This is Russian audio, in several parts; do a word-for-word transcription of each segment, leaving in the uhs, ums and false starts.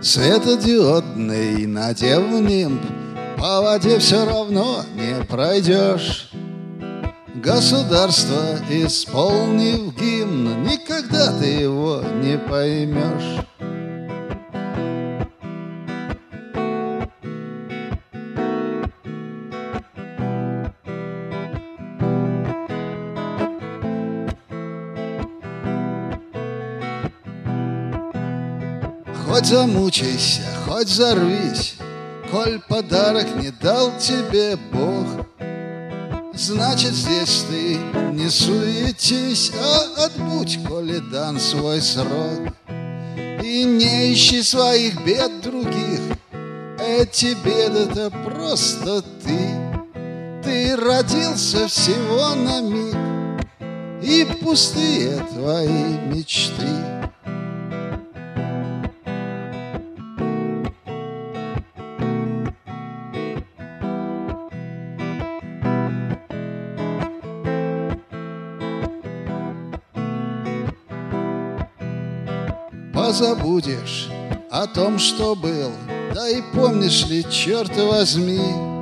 Светодиодный надев нимб, по воде все равно не пройдешь. Государство, исполнив гимн, никогда ты его не поймешь. Хоть замучайся, хоть взорвись, коль подарок не дал тебе Бог, значит, здесь ты не суетись, а отбудь, коли дан свой срок. И не ищи своих бед других, эти беды-то просто ты. Ты родился всего на миг, и пустые твои мечты. Позабудешь о том, что был, да и помнишь ли, черт возьми,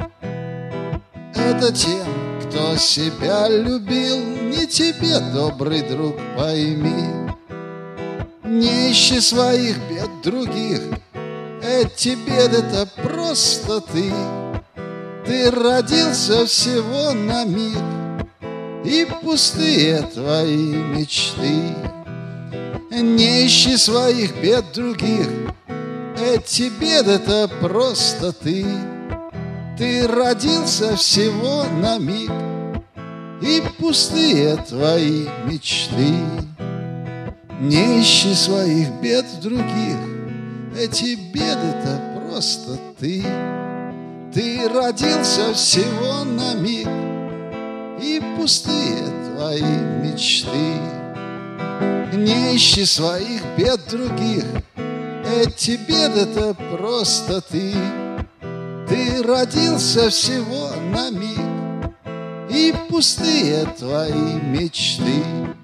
это тем, кто себя любил, не тебе, добрый друг, пойми. Не ищи своих бед других, эти беды-то просто ты. Ты родился всего на миг, и пустые твои мечты. Не ищи своих бед других, эти беды-то просто ты. Ты родился всего на миг, и пустые твои мечты. Не ищи своих бед других, эти беды-то просто ты. Ты родился всего на миг, и пустые твои мечты. Не ищи своих бед других, эти беды-то просто ты. Ты родился всего на миг, и пустые твои мечты.